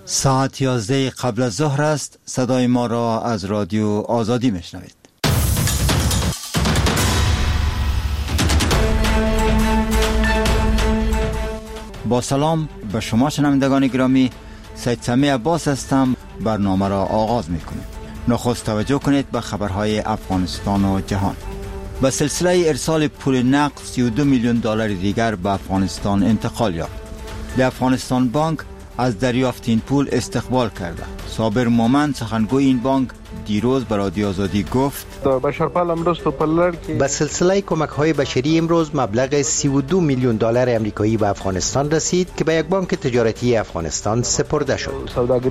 ساعت 11 قبل از ظهر است. صدای ما را از رادیو آزادی میشنوید. با سلام به شما شنوندگان گرامی، سید سمی عباس هستم. برنامه را آغاز میکنیم. نخست توجه کنید به خبرهای افغانستان و جهان. به سلسله ارسال پول نقد 32 میلیون دلار دیگر به افغانستان انتقال یافت. در افغانستان بانک از دریافت این پول استقبال کرده. صابر مومن سخنگوی این بانک دیروز به رادیو آزادی گفت به سلسله کمک‌های بشری امروز مبلغ 32 میلیون دلار آمریکایی به افغانستان رسید که به یک بانک تجارتی افغانستان سپرده شد.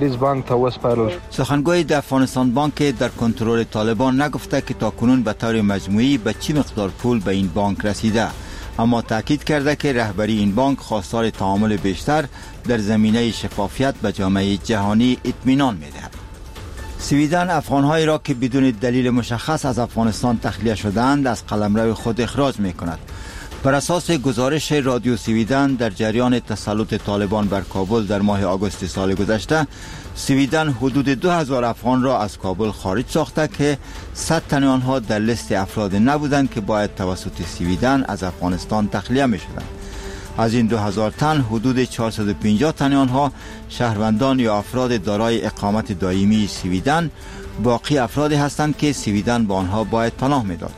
سخنگوی در افغانستان بانک در کنترل طالبان نگفته که تاکنون به طور مجموعی به چی مقدار پول به این بانک رسیده، اما تاکید کرده که رهبری این بانک خواستار تعامل بیشتر در زمینه شفافیت به جامعه جهانی اطمینان می‌دهد. سویدن افغان‌هایی را که بدون دلیل مشخص از افغانستان تخلیه شدند از قلمرو خود اخراج می‌کند. بر اساس گزارش رادیو سویدن، در جریان تسلط طالبان بر کابل در ماه آگوست سال گذشته، سویدن حدود 2000 افغان را از کابل خارج ساخته که 100 تن آنها در لیست افراد نبودند که باید توسط سویدن از افغانستان تخلیه می‌شدند. از این 2000 تن حدود 450 تن آنها شهروندان یا افراد دارای اقامت دائمی سویدن، باقی افرادی هستند که سویدن با آنها باید پناه می‌داد.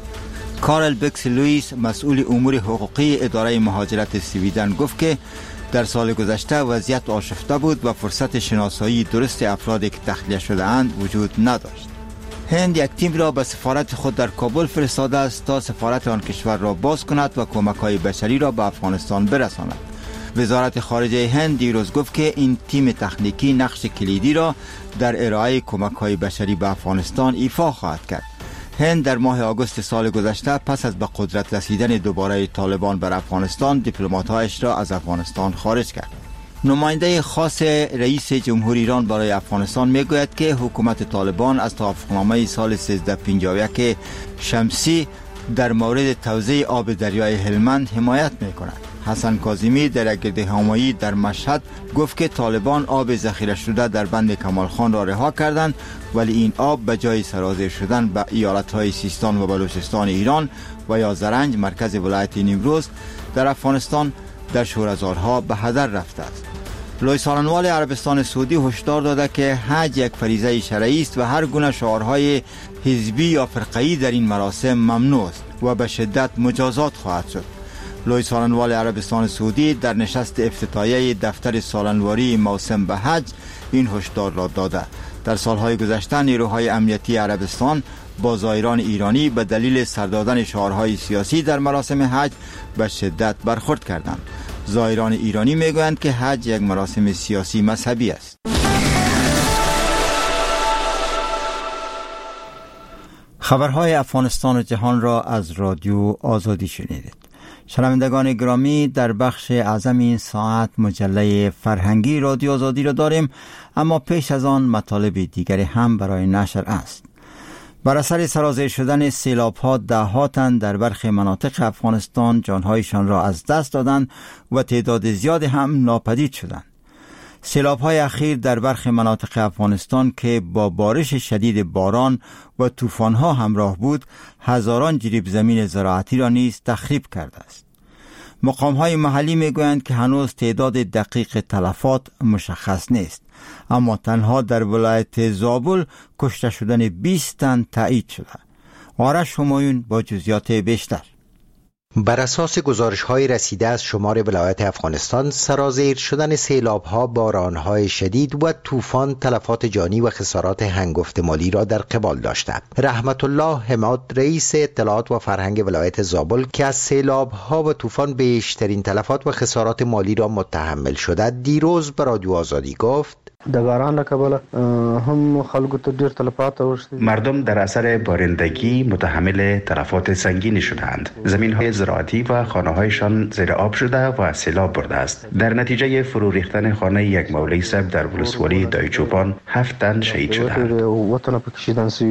کارل بکس لوئیس، مسئول امور حقوقی اداره مهاجرت سویدن، گفت که در سال گذشته وضعیت آشفته بود و فرصت شناسایی درست افرادی که تخلیه شده اند وجود نداشت. هند یک تیم را به سفارت خود در کابل فرستاده است تا سفارت آن کشور را باز کند و کمک‌های بشری را به افغانستان برساند. وزارت خارجه هند دیروز گفت که این تیم تکنیکی نقش کلیدی را در ارائه کمک‌های بشری به افغانستان ایفا خواهد کرد. هند در ماه آگوست سال گذشته پس از به قدرت رسیدن دوباره طالبان بر افغانستان دیپلمات‌هایش را از افغانستان خارج کرد. نماینده خاص رئیس جمهور ایران برای افغانستان میگوید که حکومت طالبان از توافقنامه سال 1351 شمسی در مورد توزیع آب دریای هلمند حمایت میکند. حسن کاظمی در گردهمایی در مشهد گفت که طالبان آب ذخیره شده در بند کمال خان را رها کردند، ولی این آب به جای سرازیر شدن به ایالت‌های سیستان و بلوچستان ایران و یا زرنج مرکز ولایت نیمروز در افغانستان در شوره‌زارها به هدر رفته است. لوی سالنوال عربستان سعودی هشدار داده که حج یک فریضه شرعی است و هر گونه شعارهای حزبی یا فرقه‌ای در این مراسم ممنوع است و به شدت مجازات خواهد شد. لوی سالنوال عربستان سعودی در نشست افتتاحیه دفتر سالنواری موسم به حج این هشدار را داده. در سالهای گذشته نیروهای امنیتی عربستان با زائران ایرانی به دلیل سر دادن شعارهای سیاسی در مراسم حج به شدت برخورد کردند. زائران ایرانی میگویند که حج یک مراسم سیاسی مذهبی است. خبرهای افغانستان و جهان را از رادیو آزادی شنیدید. شنوندگان گرامی، در بخش اعظم این ساعت مجله فرهنگی رادیو آزادی را داریم، اما پیش از آن مطالب دیگری هم برای نشر است. بر اثر سرازیر شدن سیلاب‌ها ده‌ها تن در برخی مناطق افغانستان جانهایشان را از دست دادند و تعداد زیادی هم ناپدید شدند. سیلاب‌های اخیر در برخی مناطق افغانستان که با بارش شدید باران و طوفان‌ها همراه بود، هزاران جریب زمین زراعتی را نیز تخریب کرده است. مقام‌های محلی می‌گویند که هنوز تعداد دقیق تلفات مشخص نیست، اما تنها در ولایت زابل کشته شدن 20 تن تایید شده. آرش همایون با جزئیات بیشتر. بر اساس گزارش‌های رسیده از شمار ولایات افغانستان، سرازیر شدن سیلاب‌ها، باران‌های شدید و طوفان تلفات جانی و خسارات هنگفت مالی را در قبال داشته. رحمت الله حماد، رئیس اطلاعات و فرهنگ ولایت زابل که از سیلاب‌ها و طوفان بیشترین تلفات و خسارات مالی را متحمل شده، دیروز به رادیو آزادی گفت: د باران له کبله هم خلکو ته ډیر تلفات اوښتي. مردم در اثر بارندگی متحمل تلفات سنگینی شدند. زمین‌های زراعتی و خانه‌هایشان زیر آب شده و سیلاب برده است. در نتیجه فرو ریختن خانه یک مولوی صاحب در ولسوالی دایچوپان 7 تن شهید شدند. وطن پکې شهیدان شوي دي.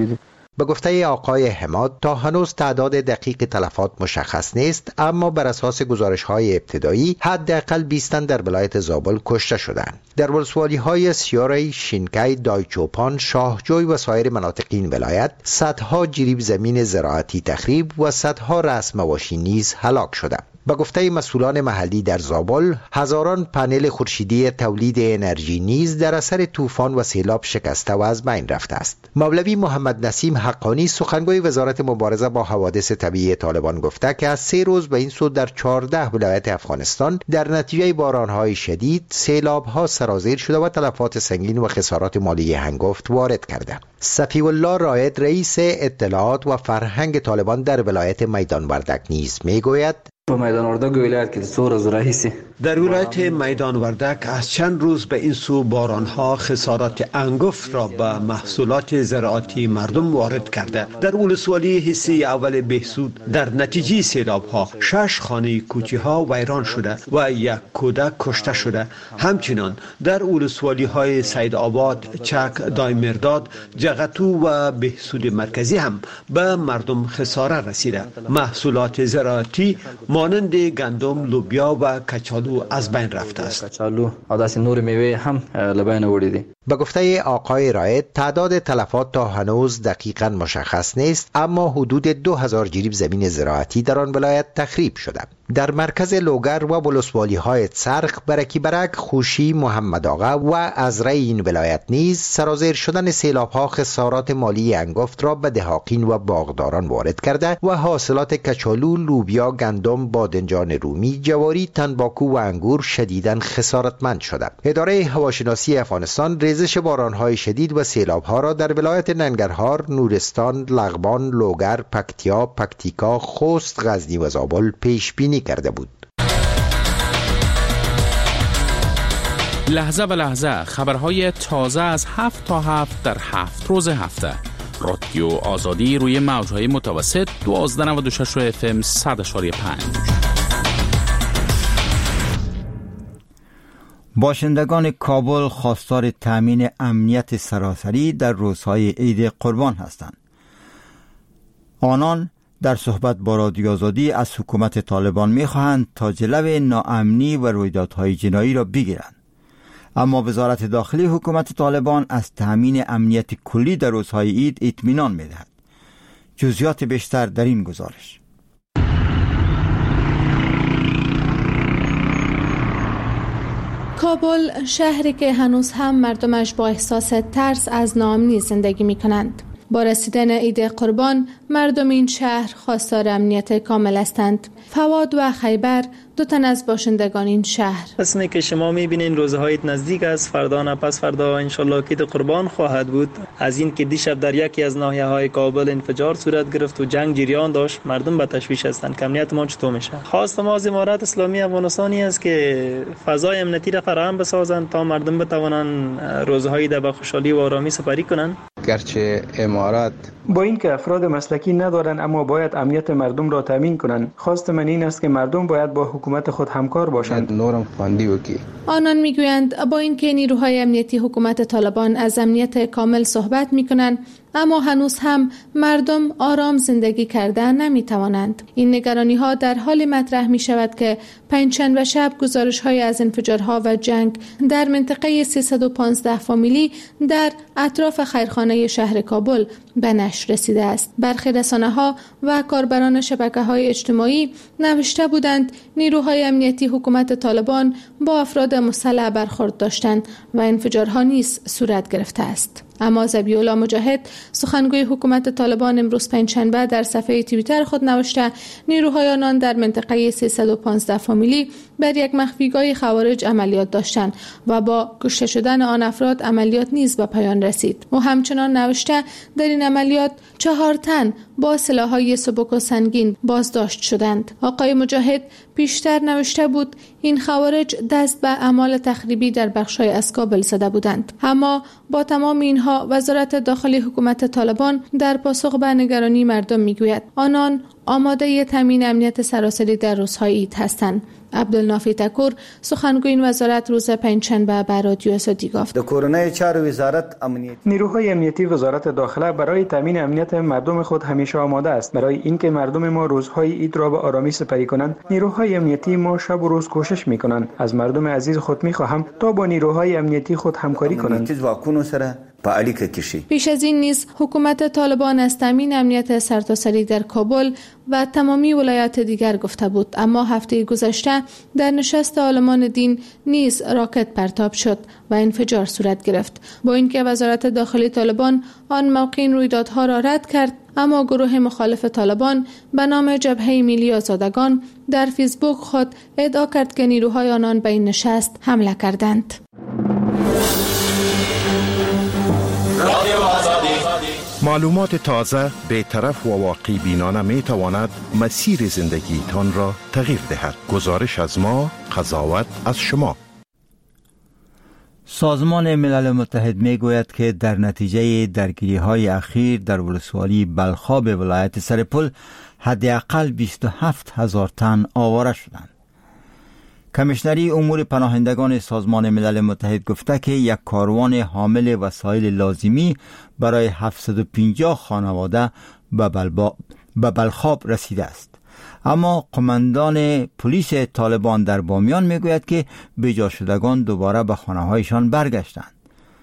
به گفته آقای حماد تا هنوز تعداد دقیق تلفات مشخص نیست، اما بر اساس گزارش‌های ابتدایی حداقل 20 تن در ولایت زابل کشته شدند. در ولسوالی‌های سیاری، شینکای، دایچوپان، شاهجوی و سایر مناطق این ولایت صدها جریب زمین زراعتی تخریب و صدها رأس مواشی نیز هلاک شدند. به گفته مسئولان محلی در زابل، هزاران پنل خورشیدی تولید انرژی نیز در اثر طوفان و سیلاب شکسته و از بین رفته است. مولوی محمد نسیم حقانی سخنگوی وزارت مبارزه با حوادث طبیعی طالبان گفته که از 3 روز به این سو در 14 ولایت افغانستان در نتیجه بارانهای شدید سیلاب‌ها سرازیر شده و تلفات سنگین و خسارات مالی هنگفت وارد کرده. صفی الله رائد رئیس اطلاعات و فرهنگ طالبان در ولایت میدان وردک نیز میگوید میدان وردک ولایت که 2 روز رئیسی در ولایت میدان وردک از چند روز به این سو بارانها خسارات انگفت را به محصولات زراعتی مردم وارد کرده. در ولسوالی حصه اول بهسود در نتیجه سیلاب‌ها 6 خانه کوچی‌ها ویران شده و 1 کودک کشته شده. همچنین در ولسوالی‌های سید آباد، چک، دایمرداد، جغتو و بهسود مرکزی هم به مردم خساره رسیده. محصولات زراعتی مانند گندم، لوبیا و کچالو از بین رفته است. کچالو او داسې نور میوه هم لبین وړي. به گفته آقای رائد تعداد تلفات تا هنوز دقیقاً مشخص نیست، اما حدود 2000 جریب زمین زراعتی در آن ولایت تخریب شده. در مرکز لوگر و ولسوالی های چرخ، برکی برک، خوشی، محمد آقا و ازره این ولایت نیز سرازیر شدن سیلاب ها خسارات مالی انگفت را به دهاقین و باغداران وارد کرده و حاصلات کچالو، لوبیا، گندم، بادنجان رومی، جواری، تنباکو و انگور شدیداً خسارتمند شده. اداره هواشناسی افغانستان ریزش بارانهای شدید و سیلاب‌ها را در ولایت ننگرهار، نورستان، لغمان، لوگر، پکتیا، پکتیکا، خوست، غزنی و زابل پیش بینی کرده بود. لحظه به لحظه خبرهای تازه از 7 تا 7 در 7 روز هفته. رادیو آزادی روی موج‌های متوسط 1296 FM 100.5. باشندگان کابل خواستار تامین امنیت سراسری در روزهای عید قربان هستند. آنان در صحبت با رادیو آزادی از حکومت طالبان می‌خواهند تا جلوی ناامنی و رویدادهای جنایی را بگیرند. اما وزارت داخلی حکومت طالبان از تامین امنیت کلی در روزهای عید اطمینان می‌دهد. جزئیات بیشتر در این گزارش. کابل شهری که هنوز هم مردمش با احساس ترس از ناامنی زندگی می کنند. با رسیدن عید قربان مردم این شهر خواستار امنیت کامل هستند. فواد و خیبر 2 تن از باشندگان این شهر. اسمی که شما میبینین روزهای نزدیک است، فردا نه پس فردا انشالله عید قربان خواهد بود. از این که دیشب در یکی از ناحیه‌های کابل انفجار صورت گرفت و جنگ جریان داشت، مردم به تشویش هستند که امنیت ما چطور میشه. خواست ما از امارات اسلامی افغانستانی است که فضای امنیتی را فراهم بسازند تا مردم بتوانند روزهای عید با خوشحالی و آرامی سپری کنند. گرچه امارات با اینکه افراد مسلکی ندارند اما باید امنیت مردم را تامین کنند. خواست من این است که مردم باید با حکومت خود همکار باشند. نورم خواندی وکی. آنان میگویند با اینکه نیروهای امنیتی حکومت طالبان از امنیت کامل صحبت میکنند، اما هنوز هم مردم آرام زندگی کردن نمیتوانند. این نگرانی ها در حال مطرح می شود که پنجشنبه شب گزارش های از انفجارها و جنگ در منطقه 315 فامیلی در اطراف خیرخانه شهر کابل به نشر رسیده است. برخی رسانه ها و کاربران شبکه های اجتماعی نوشته بودند نیروهای امنیتی حکومت طالبان با افراد مسلح برخورد داشتند و انفجارها نیز صورت گرفته است. اما ذبیح‌الله مجاهد سخنگوی حکومت طالبان امروز پنجشنبه در صفحه توییتر خود نوشته نیروهای آنان در منطقه 315 فامیلی بر یک مخفیگاه خوارج عملیات داشتند و با کشته شدن آن افراد عملیات نیز به پایان رسید. و همچنان نوشته در این عملیات 4 تن با سلاح‌های سبک و سنگین بازداشت شدند. آقای مجاهد پیشتر نوشته بود این خوارج دست به اعمال تخریبی در بخش‌های از کابل زده بودند. اما با تمام اینها وزارت داخلی حکومت طالبان در پاسخ به نگرانی مردم میگوید آنان آماده تامین امنیت سراسری در روزهای عید هستند. عبدالنافی تکور سخنگوی این وزارت روز پنجشنبه به رادیو آزادی گفت نیروهای امنیتی وزارت داخله برای تامین امنیت مردم خود همیشه آماده است. برای اینکه مردم ما روزهای عید را به آرامی سپری کنند، نیروهای امنیتی ما شب و روز کوشش می‌کنند. از مردم عزیز خود می‌خواهم تا با نیروهای امنیتی خود همکاری کنند. پیش از این نیز حکومت طالبان از تامین امنیت سرتاسری در کابل و تمامی ولایات دیگر گفته بود، اما هفته گذشته در نشست عالمان دین نیز راکت پرتاب شد و انفجار صورت گرفت. با اینکه وزارت داخلی طالبان آن موقع این رویدادها را رد کرد، اما گروه مخالف طالبان به نام جبهه ملی آزادگان در فیسبوک خود ادعا کرد که نیروهای آنان به این نشست حمله کردند. معلومات تازه، بی‌طرف و واقعی بینانه می تواند مسیر زندگیتان را تغییر دهد. گزارش از ما، قضاوت از شما. سازمان ملل متحد می گوید که در نتیجه درگیری‌های اخیر در ولسوالی بلخاب ولایت سرپل حداقل 27,000 تن آواره شدند. کمیشنری امور پناهندگان سازمان ملل متحد گفته که یک کاروان حامل وسایل لازمی برای 750 خانواده به بلخاب رسیده است. اما قماندان پلیس طالبان در بامیان میگوید که بجا شدگان دوباره به خانه‌هایشان برگشتند.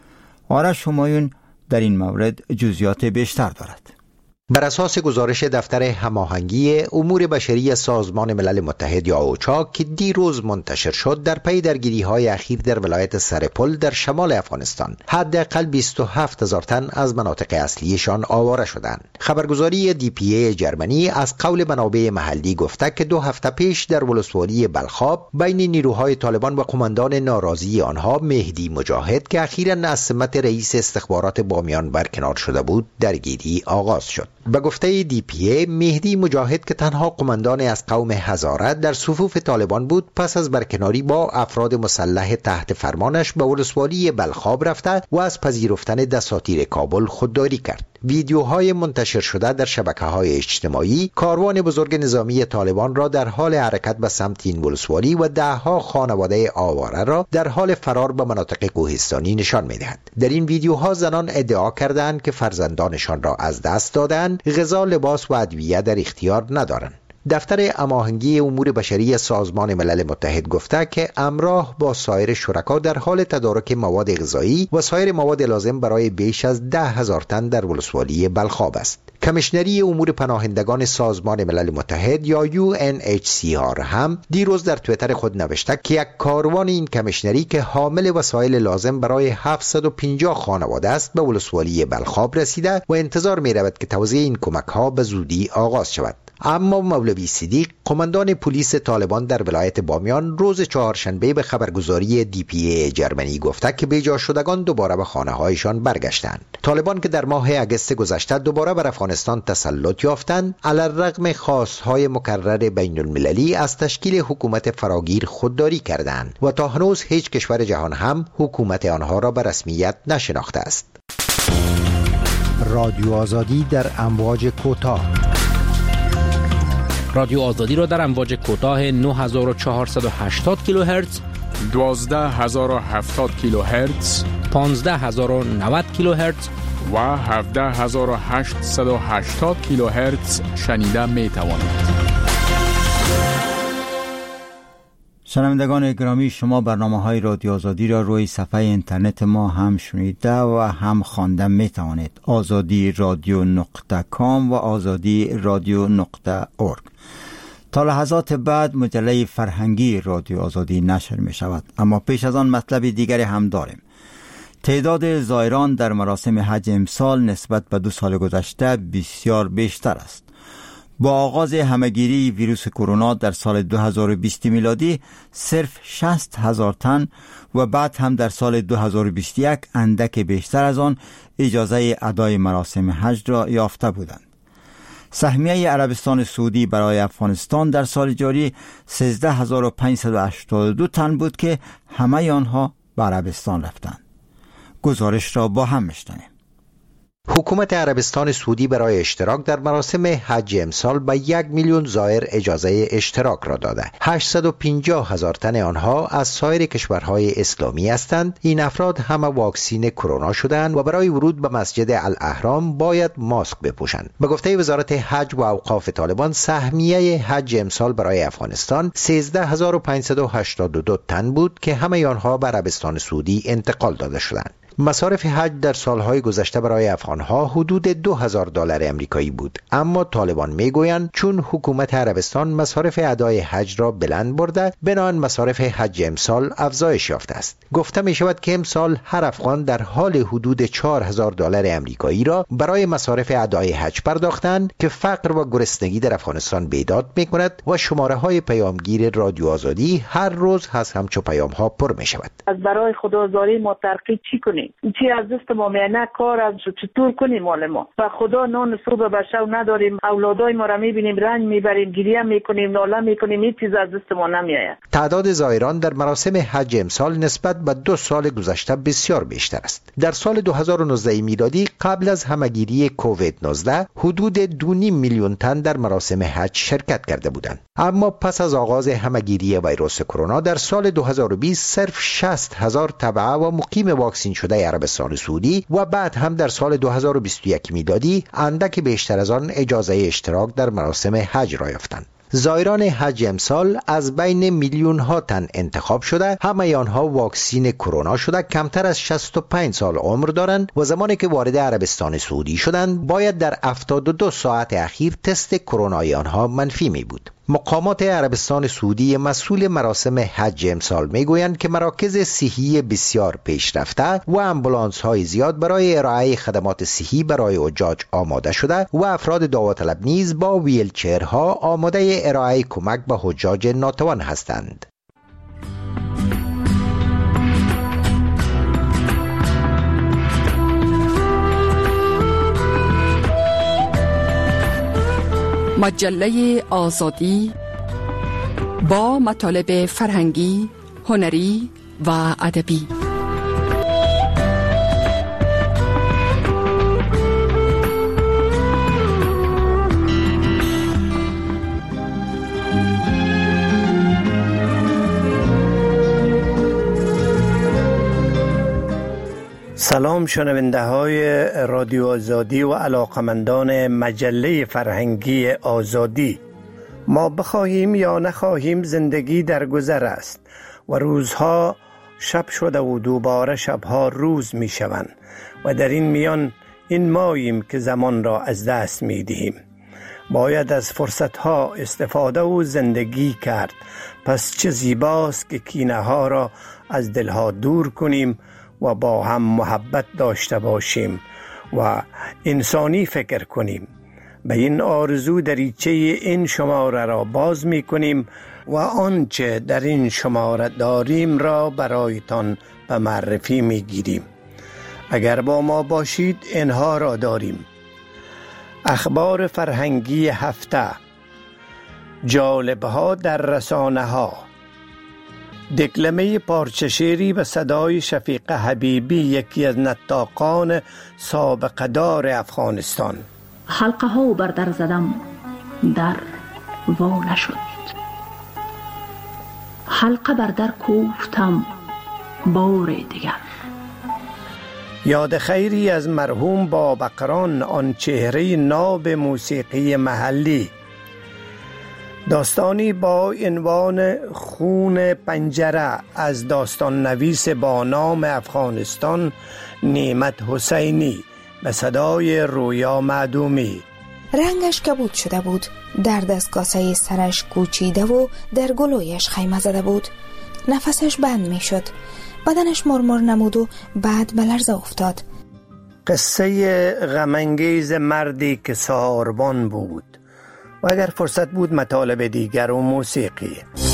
آرش همایون در این مورد جزئیات بیشتر دارد. بر اساس گزارش دفتر هماهنگی امور بشری سازمان ملل متحد یا اوچا که دیروز منتشر شد، در پی درگیری‌های اخیر در ولایت سرپل در شمال افغانستان حداقل 27,000 تن از مناطق اصلیشان آواره شدند. خبرگزاری DPA جرمنی از قول منابع محلی گفته که 2 هفته پیش در ولسوالی بلخاب بین نیروهای طالبان و قماندان ناراضی آنها مهدی مجاهد که اخیراً از سمت رئیس استخبارات بامیان برکنار شده بود درگیری آغاز شد. به گفته DPA، مهدی مجاهد که تنها قماندان از قوم هزاره در صفوف طالبان بود، پس از برکناری با افراد مسلح تحت فرمانش به ولسوالی بلخاب رفته و از پذیرفتن دساتیر کابل خودداری کرد. ویدیوهای منتشر شده در شبکه‌های اجتماعی کاروان بزرگ نظامی طالبان را در حال حرکت به سمت این ولسوالی و ده‌ها خانواده آواره را در حال فرار به مناطق کوهستانی نشان می‌دهد. در این ویدیوها زنان ادعا کردند که فرزندانشان را از دست دادند، غذا، لباس و ادویه در اختیار ندارند. دفتر هماهنگی امور بشری سازمان ملل متحد گفته که همراه با سایر شرکا در حال تدارک مواد غذایی و سایر مواد لازم برای بیش از 10,000 تن در ولسوالی بلخاب است. کمیشنری امور پناهندگان سازمان ملل متحد یا UNHCR هم دیروز در توییتر خود نوشته که یک کاروان این کمیشنری که حامل وسایل لازم برای 750 خانواده است به ولسوالی بلخاب رسیده و انتظار می رود که توزیع این کمک ها به زودی آغاز شود. اما مولوی صدیق، قماندان پلیس طالبان در ولایت بامیان، روز چهارشنبه به خبرگزاری DPA جرمنی گفته که بیجا شدگان دوباره به خانه‌هایشان برگشتند. طالبان که در ماه اگست گذشته دوباره بر افغانستان تسلط یافتند، علی‌الرغم خواست‌های مکرر بین المللی از تشکیل حکومت فراگیر خودداری کردند و تا هنوز هیچ کشور جهان هم حکومت آنها را به رسمیت نشناخته است. رادیو آزادی در امواج کوتاه. رادیو آزادی را در امواج کوتاه 9480 کیلوهرتز، 12070 کیلوهرتز، 15090 کیلوهرتز و 17880 کیلوهرتز شنیده می توانید. شنوندگان گرامی، شما برنامه‌های رادیو آزادی را روی صفحه اینترنت ما هم شنیده و هم خواندن می توانید. azadi.radio.com و azadi.radio.org. تا لحظات بعد مجله فرهنگی رادیو آزادی نشر می شود، اما پیش از آن مطلب دیگری هم داریم. تعداد زائران در مراسم حج امسال نسبت به 2 سال گذشته بسیار بیشتر است. با آغاز همهگیری ویروس کرونا در سال 2020 میلادی صرف 60,000 تن و بعد هم در سال 2021 اندک بیشتر از آن اجازه ادای مراسم حج را یافته بودند. سهمیه عربستان سعودی برای افغانستان در سال جاری 13582 تن بود که همه آنها به عربستان رفتند. گزارش را با هم میشنویم. حکومت عربستان سعودی برای اشتراک در مراسم حج امسال به 1 میلیون زائر اجازه اشتراک را داده. 850,000 تن آنها از سایر کشورهای اسلامی هستند. این افراد همه واکسین کرونا شدند و برای ورود به مسجد الاحرام باید ماسک بپوشند. به گفته وزارت حج و اوقاف طالبان، سهمیه حج امسال برای افغانستان 13582 تن بود که همه آنها به عربستان سعودی انتقال داده شدند. مصارف حج در سالهای گذشته برای افغانها حدود $2,000 امریکایی بود، اما طالبان میگویند چون حکومت عربستان مصارف ادای حج را بلند برده، بنابراین مصارف حج امسال افزایش یافته است. گفته می شود که امسال هر افغان در حال حدود $4,000 امریکایی را برای مصارف ادای حج پرداختند که فقر و گرسنگی در افغانستان بیداد می کند و شماره های پیامگیر رادیو آزادی هر روز از همچو پیام ها پر می شود. از برای خدازاری ما ترقی چی کنیم؟ چی از دست ما میانه کار از چطور کنیم مال ما و خدا نان صبح به شب نداریم، اولادای ما را میبینیم رنج میبریم، گریه میکنیم، ناله میکنیم، هیچ چیز از دست ما نمیآید. تعداد زائران در مراسم حج امسال نسبت به 2 سال گذشته بسیار بیشتر است. در سال 2019 میلادی قبل از همهگیری کووید 19 حدود 2.5 میلیون تن در مراسم حج شرکت کرده بودند، اما پس از آغاز همهگیری ویروس کرونا در سال 2020 صرف 60,000 تبع و مقیم واکسین شده عربستان سعودی و بعد هم در سال 2021 میلادی اندک بیشتر از آن اجازه اشتراک در مراسم حج را یافتند. زائران حج امسال از بین میلیون ها تن انتخاب شده، همه آنها واکسین کرونا شده، کمتر از 65 سال عمر دارند و زمانی که وارد عربستان سعودی شدند باید در 72 ساعت اخیر تست کرونای آنها منفی می بود. مقامات عربستان سعودی مسئول مراسم حج امسال میگویند که مراکز صحی بسیار پیشرفته و آمبولانس های زیاد برای ارائه خدمات صحی برای حجاج آماده شده و افراد داوطلب نیز با ویلچرها آماده ارائه کمک به حجاج ناتوان هستند. مجله آزادی با مطالب فرهنگی، هنری و ادبی. سلام شنونده های رادیو آزادی و علاقمندان مجله فرهنگی آزادی. ما بخواهیم یا نخواهیم زندگی در گذر است و روزها شب شده و دوباره شبها روز می شوند و در این میان این ماییم که زمان را از دست می دهیم. باید از فرصتها استفاده و زندگی کرد. پس چه زیباست که کینه ها را از دلها دور کنیم و با هم محبت داشته باشیم و انسانی فکر کنیم. به این آرزو دریچه این شماره را باز می کنیم و آنچه در این شماره داریم را برایتان به معرفی می گیریم. اگر با ما باشید اینها را داریم: اخبار فرهنگی هفته، جالبها در رسانه ها، دکلمه پارچه شعری به صدای شفیق حبیبی، یکی از نطاقان سابقه دار افغانستان. حلقه ها بر در زدم، در وا نشد. حلقه بر در کوفتم بار دیگر. یاد خیری از مرحوم بابقران، آن چهره ناب موسیقی محلی. داستانی با عنوان خون پنجره از داستان نویس با نام افغانستان نعمت حسینی به صدای رویا معدومی. رنگش کبود شده بود، در دستکاسه سرش کوچیده و در گلویش خیمه زده بود. نفسش بند می شد، بدنش مرمر نمود و بعد به لرزه افتاد. قصه غم‌انگیز مردی که سهاربان بود و اگر فرصت بود مطالب دیگر و موسیقی.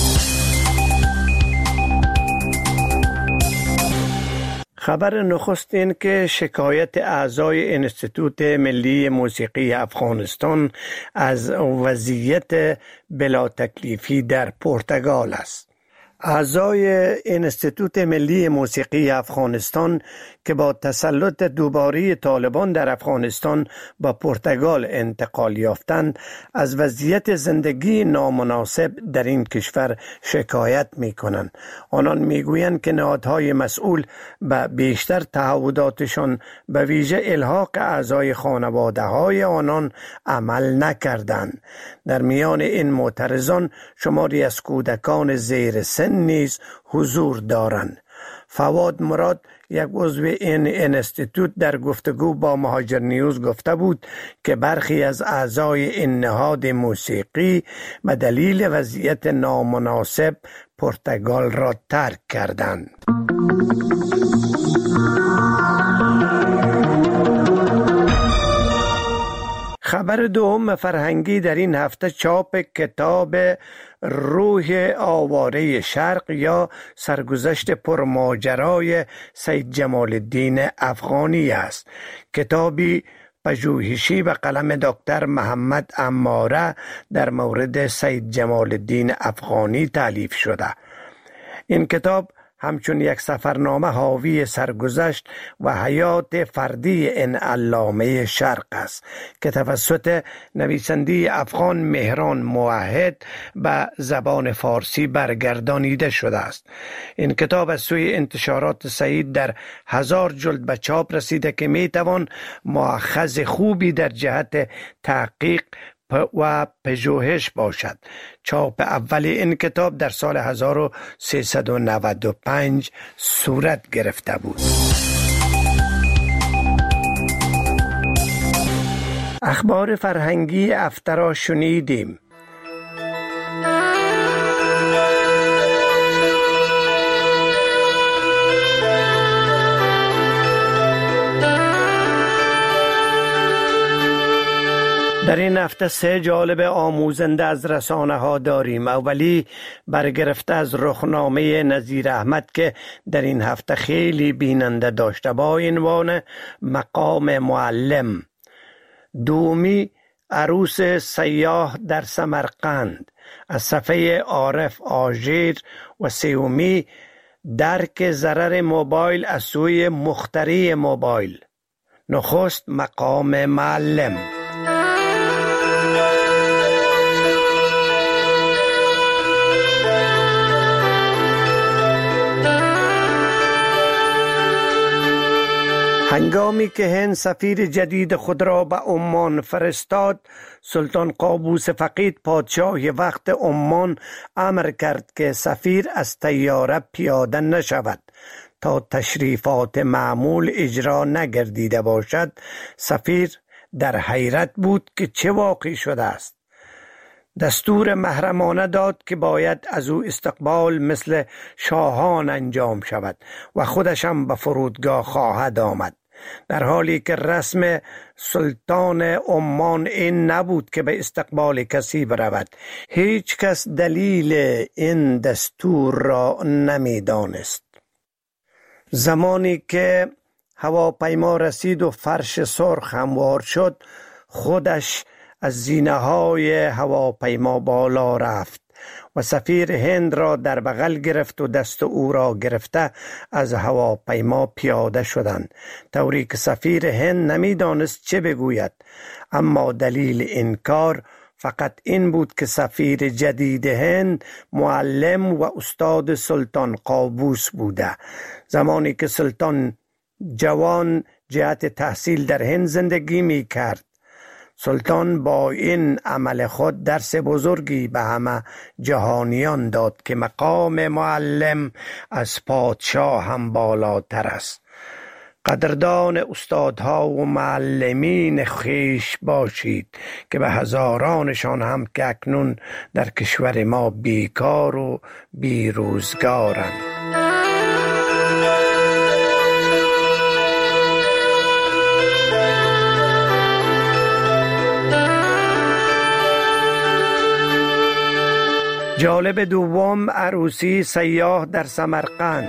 خبر نخست این که شکایت اعضای انستیتوت ملی موسیقی افغانستان از وضعیت بلا تکلیفی در پرتغال است. اعضای انستیتوت ملی موسیقی افغانستان که با تسلط دوباره طالبان در افغانستان با پرتغال انتقال یافتند از وضعیت زندگی نامناسب در این کشور شکایت می کنند. آنان می گویند که نهادهای مسئول به بیشتر تعهداتشان به ویژه الحاق اعضای خانواده های آنان عمل نکردند. در میان این معترضان شماری از کودکان زیر سن نیز حضور دارند. فواد مراد یک عضو این انستیتوت در گفتگو با مهاجر نیوز گفته بود که برخی از اعضای این نهاد موسیقی به دلیل وضعیت نامناسب پرتغال را ترک کردند. خبر دوم فرهنگی در این هفته چاپ کتاب روح آواره شرق یا سرگذشت پرماجرای سید جمال الدین افغانی است. کتابی پژوهشی به قلم دکتر محمد عماره در مورد سید جمال الدین افغانی تالیف شده. این کتاب همچون یک سفرنامه حاوی سرگذشت و حیات فردی این علامه شرق است که توسط نویسنده افغان مهران موحد به زبان فارسی برگردانیده شده است. این کتاب از سوی انتشارات سعید در 1000 جلد به چاپ رسیده که می توان مؤخذ خوبی در جهت تحقیق و پژوهش باشد. چاپ اول این کتاب در سال 1395 صورت گرفته بود. اخبار فرهنگی هفته را شنیدیم. در این هفته 3 جالب آموزنده از رسانه ها داریم. اولی برگرفته از رخنامه نظیر احمد که در این هفته خیلی بیننده داشته با عنوان مقام معلم. دومی عروس سیاه در سمرقند از صفحه عارف آژیر و سومی درک ضرر موبایل از سوی مخترع موبایل. نخست مقام معلم. هنگامی که هند سفیر جدید خود را به عمان فرستاد، سلطان قابوس فقید پادشاه وقت عمان امر کرد که سفیر از طیاره پیاده نشود تا تشریفات معمول اجرا نگردیده باشد. سفیر در حیرت بود که چه واقع شده است. دستور محرمانه داد که باید از او استقبال مثل شاهان انجام شود و خودش هم به فرودگاه خواهد آمد. در حالی که رسم سلطان عمان این نبود که به استقبال کسی برود. هیچ کس دلیل این دستور را نمی دانست. زمانی که هواپیما رسید و فرش سرخ هموار شد، خودش از زینه‌های هواپیما بالا رفت و سفیر هند را در بغل گرفت و دست او را گرفته از هواپیما پیاده شدند، طوری که سفیر هند نمی‌دانست چه بگوید. اما دلیل این کار فقط این بود که سفیر جدید هند معلم و استاد سلطان قابوس بوده. زمانی که سلطان جوان جهت تحصیل در هند زندگی می کرد، سلطان با این عمل خود درس بزرگی به همه جهانیان داد که مقام معلم از پادشاه هم بالاتر است. قدردان استادها و معلمین خویش باشید که به هزارانشان هم که اکنون در کشور ما بیکار و بیروزگارند. جالب دوم عروسی سیاه در سمرقند.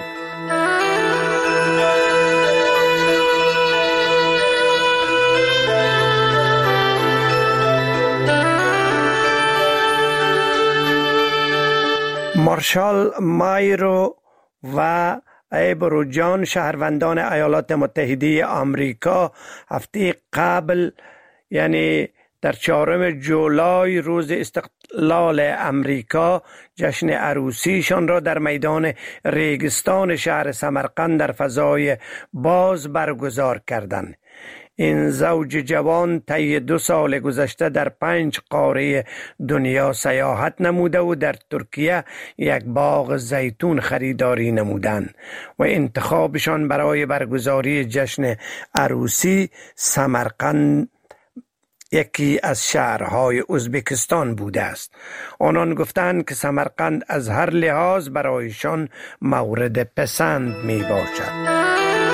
مارشال مایرو و ایبرو جان شهروندان ایالات متحده آمریکا هفته قبل یعنی در 4 جولای روز استقلال امریکا جشن عروسیشان را در میدان ریگستان شهر سمرقند در فضای باز برگزار کردند. این زوج جوان طی 2 سال گذشته در 5 قاره دنیا سیاحت نموده و در ترکیه یک باغ زیتون خریداری نمودند و انتخابشان برای برگزاری جشن عروسی سمرقند یکی از شهرهای ازبکستان بوده است. آنان گفتند که سمرقند از هر لحاظ برایشان مورد پسند می باشد.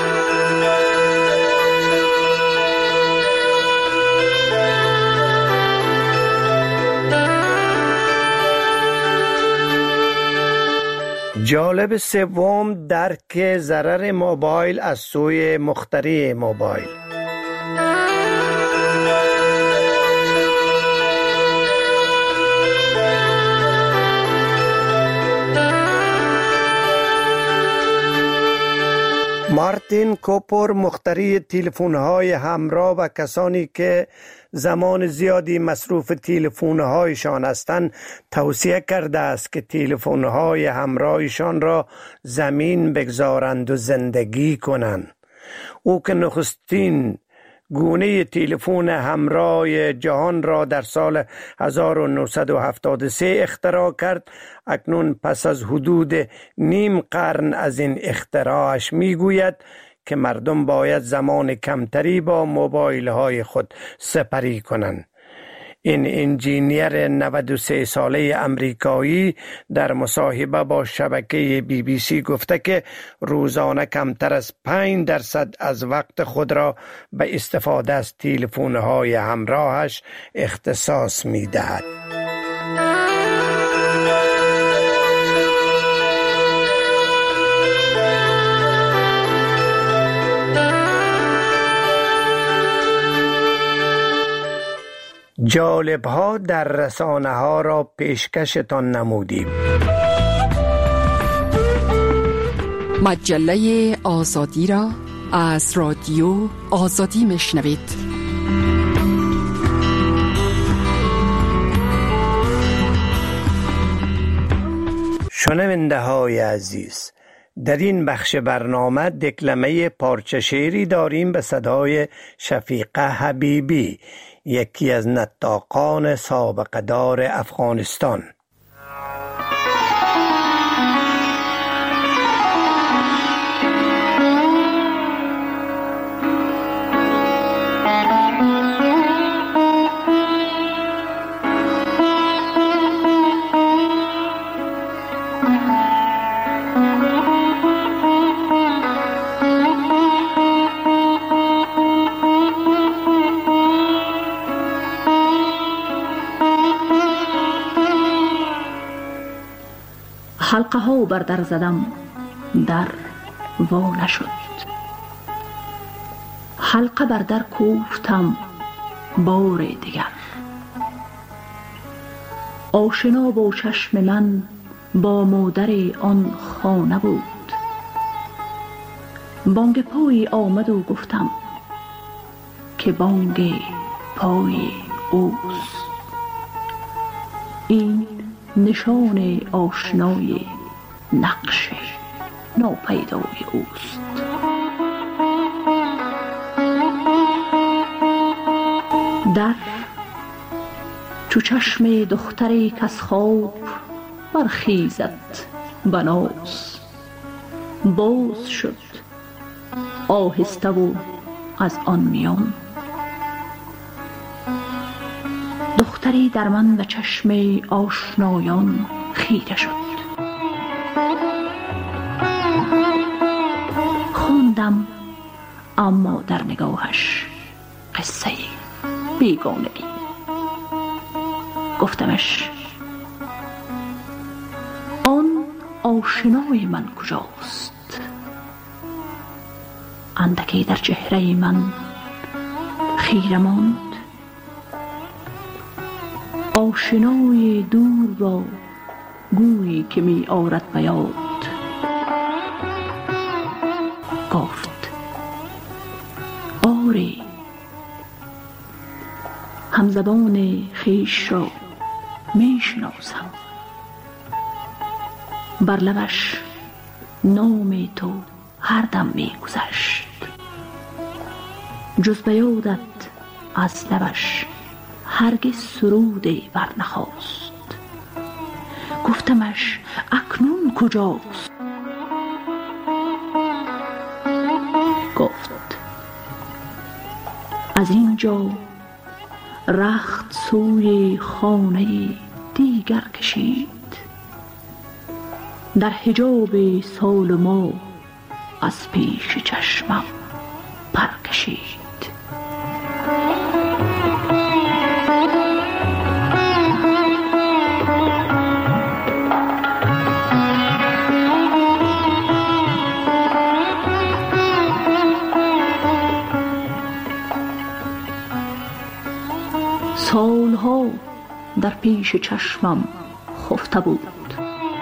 جالب سوم، درک ضرر موبایل از سوی مخترع موبایل. مارتین کوپر مخترع تلفن‌های همراه و کسانی که زمان زیادی مصروف تلفن‌هایشان هستند توصیه کرده است که تلفن‌های همراهشان را زمین بگذارند و زندگی کنند. او که نخستین گونه تلفن همراه جهان را در سال 1973 اختراع کرد، اکنون پس از حدود نیم قرن از این اختراعش میگوید که مردم باید زمان کمتری با موبایل های خود سپری کنند. این انجینیر 93 ساله امریکایی در مصاحبه با شبکه BBC گفته که روزانه کمتر از 5% از وقت خود را به استفاده از تلفن‌های همراهش اختصاص می‌دهد. جالب ها در رسانه ها را پیشکشتان نمودیم. مجله آزادی را از رادیو آزادی میشنوید. شنونده های عزیز، در این بخش برنامه دکلمه پارچه شعری داریم به صدای شفیقه حبیبی، یکی از نطاقان سابقه دار افغانستان. حلقه ها بر در زدم، در وا نشد. حلقه بر در کوفتم بار دیگر. آشنا با چشم من با مادر آن خانه بود. بانگ پای آمد و گفتم که بانگ پای اوست. این نشان آشنای نقش ناپیدای اوست. در چو چشم دختری کز خواب برخیزد بناز، باز شد آهسته و از آن میان. دختری در من و چشم آشنایان خیره شد. خواندم اما در نگاهش قصه بیگانگی. گفتمش آن آشنای من کجاست؟ اندکی در چهره من خیره ماند. آشنای دور را گویی که می آرد بیاد. گفت آری همزبان خویش را می شناسم، بر لبش نام تو هر دم می گذشت، جز بیادت از لبش هرگز سرودی برنخاست. گفتمش اکنون کجاست؟ گفت از اینجا رخت سوی خانه دیگر کشید، در حجاب سال ما از پیش چشمم پر کشید. سالها در پیش چشمم خفته بود،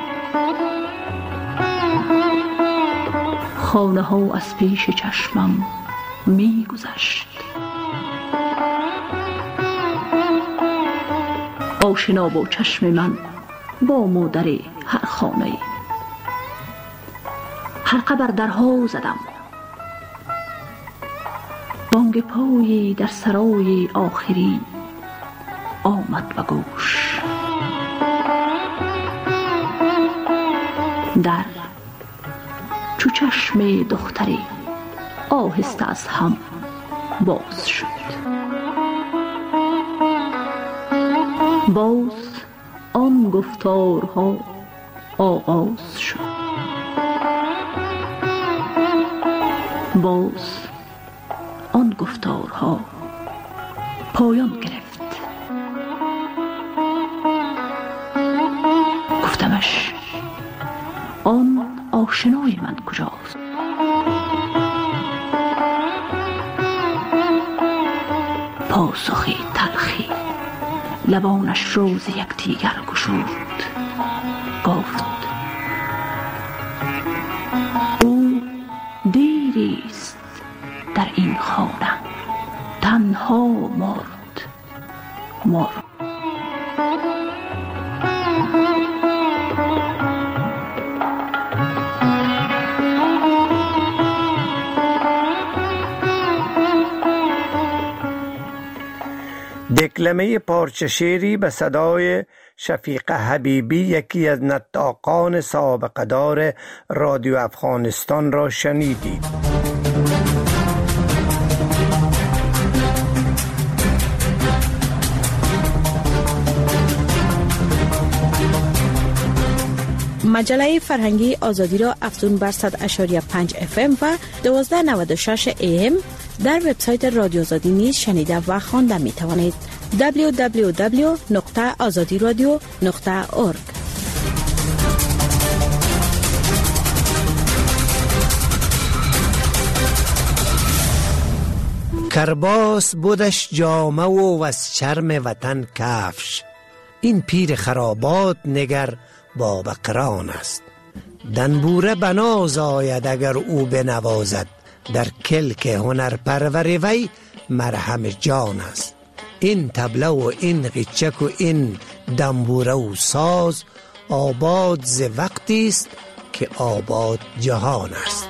خانه ها از پیش چشمم می گذشت. آشنا با چشم من با مادر هر خانه، حلقه بر درها زدم، بانگ پای در سرای آخری آمد به گوش. در چو چشم دختری آهسته از هم باز شد. باز آن گفتارها آغاز شد. باز آن گفتارها پایان گرفت. گفتمش آن آشنای من کجاست؟ پاسخی تلخی لبانش روز یکدیگر گشود. گفت او دیریست در این خانه تنها مرد. دکلمه پارچه شعری به صدای شفیق حبیبی، یکی از نطاقان سابقه دار رادیو افغانستان را شنیدید. مجله فرهنگی آزادی را افزون بر 100.5 FM و 1296 AM در وبسایت رادیو آزادی نیز شنیده و خوانده می توانید. www.azadiradio.org. کرباس بودش جامه و از چرم وطن کفش، این پیر خرابات نگر با بقران است. دنبوره بناز آید اگر او بنوازد، در کلک هنر پرور وی مرهم جان است. این طبله و این قیچک و این دنبوره و ساز، آباد ز وقتی است که آباد جهان است.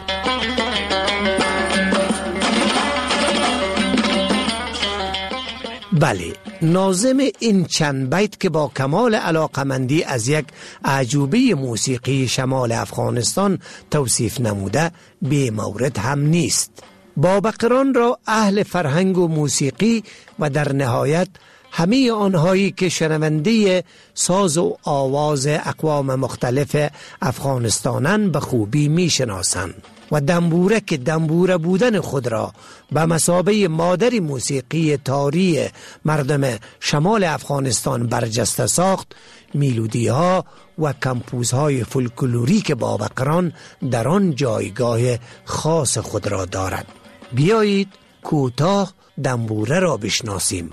بله، ناظم این چند بیت که با کمال علاقمندی از یک اعجوبه موسیقی شمال افغانستان توصیف نموده بی مورد هم نیست. بابقران را اهل فرهنگ و موسیقی و در نهایت همه آنهایی که شنونده ساز و آواز اقوام مختلف افغانستانن به خوبی می شناسند و دنبوره که دنبوره بودن خود را به مثابه مادر موسیقی تاری مردم شمال افغانستان برجسته ساخت، میلودی ها و کمپوز های فولکلوریک بابقران در آن جایگاه خاص خود را دارد. بیایید کوتاه دنبوره را بشناسیم.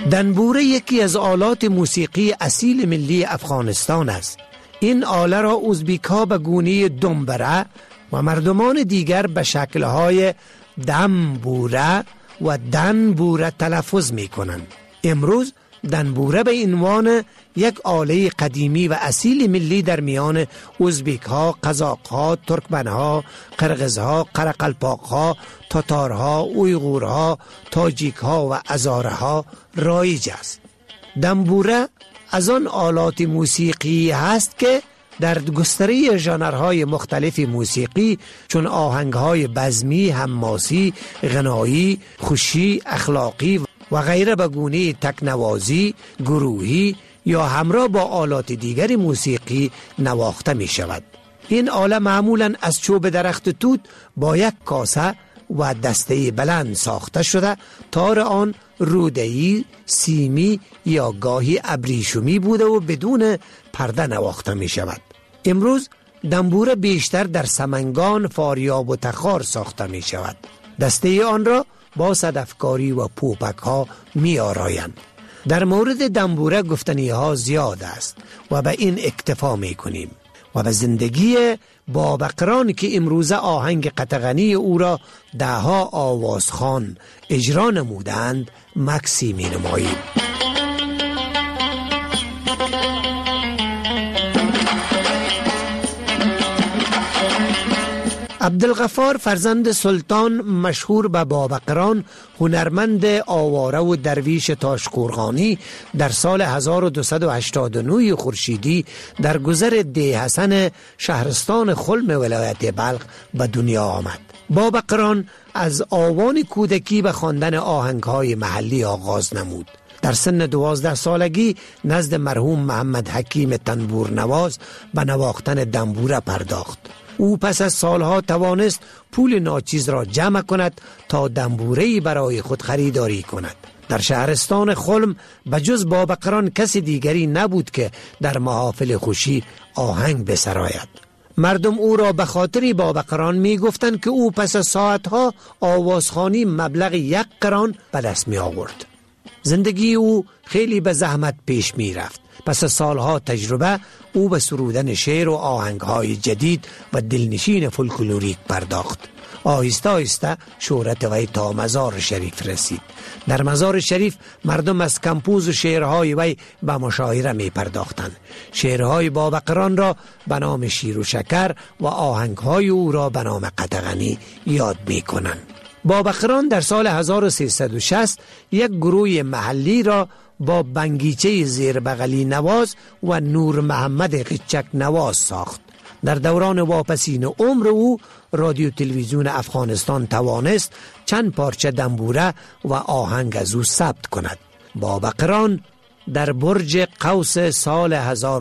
دنبوره یکی از آلات موسیقی اصیل ملی افغانستان است. این آله را ازبیک ها به گونه دنبره و مردمان دیگر به شکلهای دنبوره و دنبوره تلفظ می کنند. امروز دنبوره به عنوان یک آله قدیمی و اصیل ملی در میان ازبیک ها، قزاق ها، ترکمن ها، قرغز ها، قرقلپاق ها، تاتار ها، اویغور ها، تاجیک ها و ازاره ها رایج است. دنبوره از آن آلات موسیقی هست که در گستره ژانرهای مختلف موسیقی چون آهنگهای بزمی، حماسی، غنایی، خوشی، اخلاقی و غیره به گونه تکنوازی، گروهی یا همراه با آلات دیگر موسیقی نواخته می شود. این آله معمولاً از چوب درخت توت با یک کاسه و دسته بلند ساخته شده، تار آن روده‌ای، سیمی یا گاهی ابریشمی بوده و بدون پرده نواخته می شود. امروز دنبوره بیشتر در سمنگان، فاریاب و تخار ساخته می شود. دسته آن را با صدفکاری و پوپک ها می آرایند. در مورد دنبوره گفتنی ها زیاد است و به این اکتفا می کنیم و به زندگی بابقران که امروزه آهنگ قطغنی او را دهها آوازخوان اجرا نمودند مکسی می نماییم. عبدالغفار فرزند سلطان مشهور به بابقران، هنرمند آواره و درویش تاشقرغانی در سال 1289 خورشیدی در گذر ده حسن شهرستان خلم ولایت بلخ به دنیا آمد. بابقران از آوان کودکی به خواندن آهنگهای محلی آغاز نمود. در سن 12 سالگی نزد مرحوم محمد حکیم تنبور نواز به نواختن دنبوره پرداخت. او پس از سالها توانست پول ناچیز را جمع کند تا دنبوره‌ای برای خود خریداری کند. در شهرستان خلم بجز بابقران کسی دیگری نبود که در محافل خوشی آهنگ بسراید. مردم او را به خاطر بابقران می گفتند که او پس از ساعتها آوازخوانی مبلغ 1 قران به دست می آورد. زندگی او خیلی به زحمت پیش می رفت. پس از سالها تجربه او به سرودن شعر و آهنگهای جدید و دلنشین فولکلوریک پرداخت. آهسته آهسته شهرت وی تا مزار شریف رسید. در مزار شریف مردم از کمپوز و شعرهای وی به مشاعره می پرداختند. شعرهای بابقران را به نام شیر و شکر و آهنگهای او را به نام قطغنی یاد می کنند. بابقران در سال 1360 یک گروه محلی را با بنگیچه زیربغلی نواز و نور محمد قچک نواز ساخت. در دوران واپسین عمر او رادیو تلویزیون افغانستان توانست چند پارچه دنبوره و آهنگ از او ثبت کند. بابقران در برج قوس سال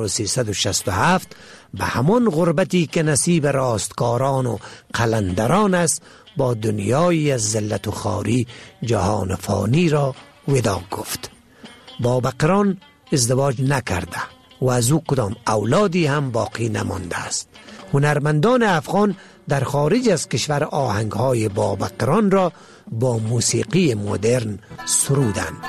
1367 به همان غربتی که نصیب راستکاران و قلندران است با دنیای از ذلت و خواری جهان فانی را وداع گفت. بابقران ازدواج نکرده و از او کدام اولادی هم باقی نمانده است. هنرمندان افغان در خارج از کشور آهنگهای بابقران را با موسیقی مدرن سرودند.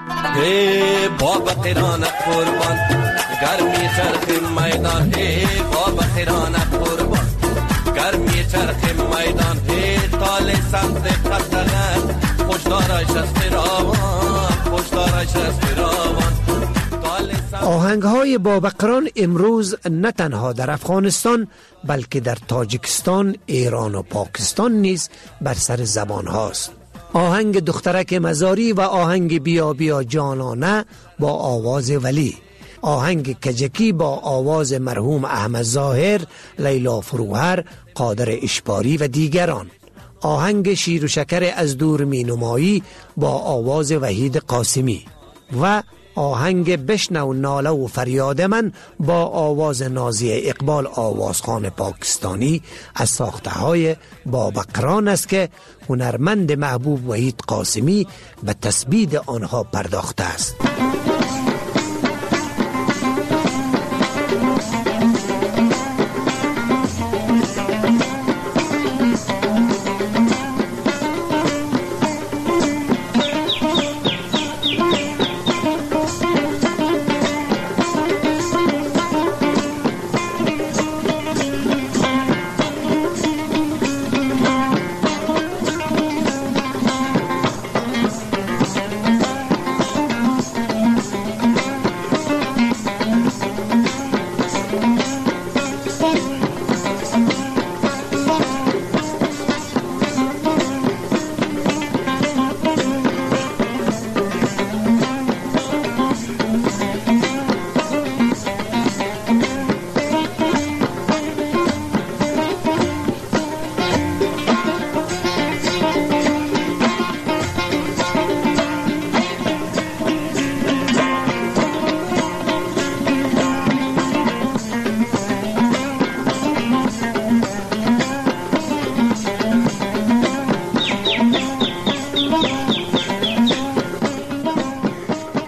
ای بابقران قربان گرمی چرخ میدان، ای بابقران قربان گرمی چرخ میدان، ای تال سمت قطغن خوشدارش از فراوان، خوشدارش از فراوان. آهنگهای بابقران امروز نه تنها در افغانستان بلکه در تاجیکستان، ایران و پاکستان نیز بر سر زبان هاست. آهنگ دخترک مزاری و آهنگ بیا بیا جانانه با آواز ولی، آهنگ کجکی با آواز مرحوم احمد ظاهر، لیلا فروهر، قادر اشباری و دیگران، آهنگ شیر و شکر از دور می نمایی با آواز وحید قاسمی و آهنگ بشنو ناله و فریاد من با آواز نازی اقبال آوازخوان پاکستانی از ساخته های بابقران است که هنرمند محبوب وحید قاسمی به تثبیت آنها پرداخته است.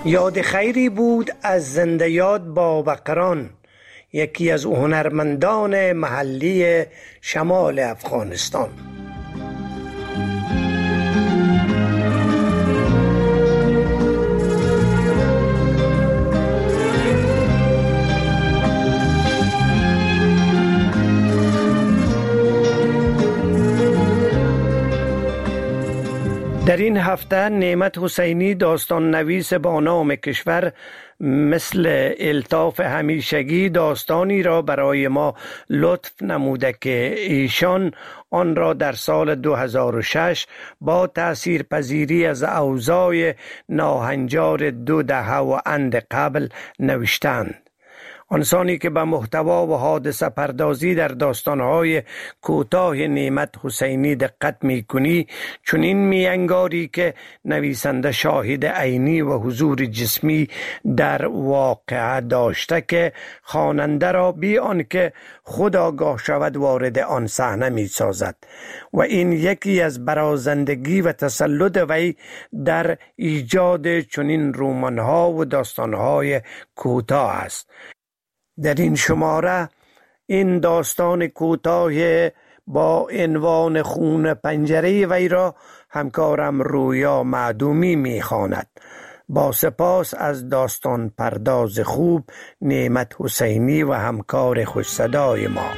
یاد خیری بود از زنده یاد بابکران، یکی از هنرمندان محلی شمال افغانستان. در این هفته نعمت حسینی داستان نویس با نام کشور مثل الطاف همیشگی داستانی را برای ما لطف نموده که ایشان آن را در سال 2006 با تأثیرپذیری از اوضاع ناهنجار 2 دهه و اند قبل نوشتند. آنسانی که به محتوا و حادثه پردازی در داستانهای کوتاه نعمت حسینی دقت میکنی، چنین میانگاری که نویسنده شاهد عینی و حضور جسمی در واقعه داشته که خواننده را بی آنکه خود آگاه شود وارد آن صحنه میسازد و این یکی از برازندگی و تسلط وی در ایجاد چنین رمان‌ها و داستانهای کوتاه است. در این شماره این داستان کوتاه با عنوان خون پنجره وی را همکارم رویا معدومی میخواند. با سپاس از داستان پرداز خوب نعمت حسینی و همکار خوش صدای ما.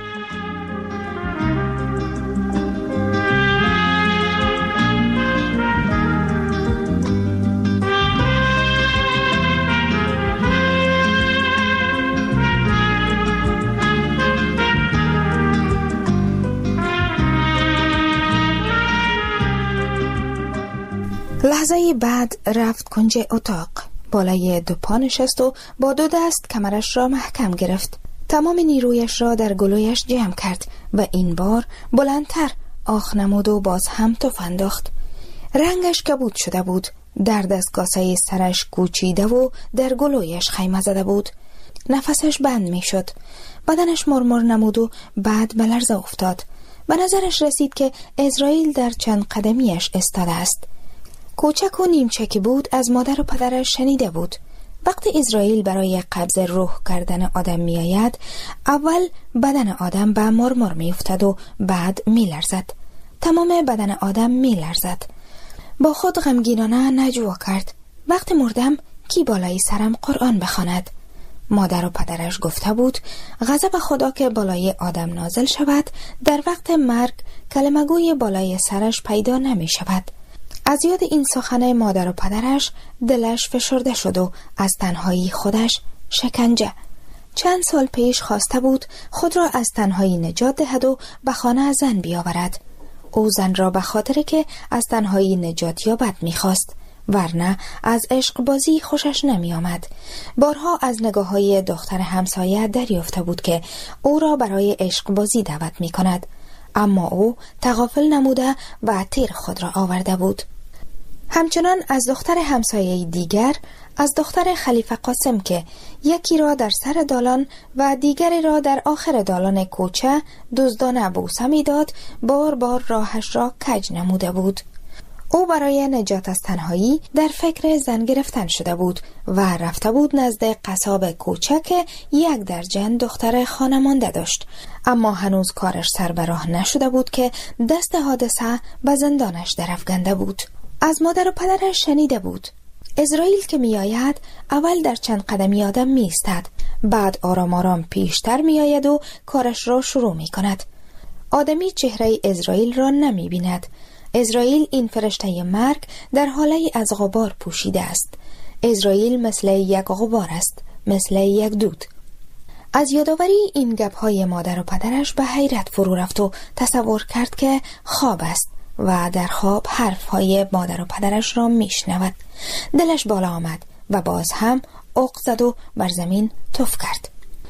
لحظه بعد رفت کنج اتاق، بالای 2 پا نشست و با 2 دست کمرش را محکم گرفت. تمام نیرویش را در گلویش جمع کرد و این بار بلندتر آخ نمود و باز هم تف انداخت. رنگش کبود شده بود، درد از کاسه سرش کوچیده و در گلویش خیمه زده بود. نفسش بند می شد، بدنش مرمر نمود و بعد به لرزه افتاد. به نظرش رسید که اسرائیل در چند قدمیش استاده است. کوچک و نیمچکی بود، از مادر و پدرش شنیده بود. وقتی اسرائیل برای قبض روح کردن آدم می آید، اول بدن آدم به مرمر می افتد و بعد می لرزد. تمام بدن آدم می لرزد. با خود غمگینانه نجوا کرد. وقتی مردم کی بالای سرم قرآن بخواند؟ مادر و پدرش گفته بود غضب خدا که بالای آدم نازل شود، در وقت مرگ کلمگوی بالای سرش پیدا نمی شود. از یاد این سخن مادر و پدرش دلش فشرده شد و از تنهایی خودش شکنجه. چند سال پیش خواسته بود خود را از تنهایی نجات دهد و به خانه زن بیاورد. او زن را به خاطر که از تنهایی نجات یابد می‌خواست، ورنه از عشق بازی خوشش نمی آمد. بارها از نگاه‌های دختر همسایه دریافته بود که او را برای عشق بازی دعوت می کند، اما او تغافل نموده و تیر خود را آورده بود. همچنان از دختر همسایه دیگر، از دختر خلیفه قاسم که یکی را در سر دالان و دیگری را در آخر دالان کوچه دزدانه بوسه می‌داد، بار بار راهش را کج نموده بود. او برای نجات از تنهایی در فکر زن گرفتن شده بود و رفته بود نزد قصاب کوچه که 1 درجن دختر خانمانده داشت، اما هنوز کارش سر به راه نشده بود که دست حادثه به زندانش درافکنده بود. از مادر و پدرش شنیده بود اسرائیل که می آید اول در چند قدمی آدم می ایستد، بعد آرام آرام پیشتر می آید و کارش را شروع می کند. آدمی چهره اسرائیل را نمی بیند. اسرائیل این فرشته مرگ در حاله از غبار پوشیده است. اسرائیل مثل یک غبار است، مثل یک دود. از یادآوری این گپ‌های مادر و پدرش به حیرت فرو رفت و تصور کرد که خواب است و در خواب حرف‌های مادر و پدرش را میشنود. دلش بالا آمد و باز هم اوق زد و بر زمین تف کرد.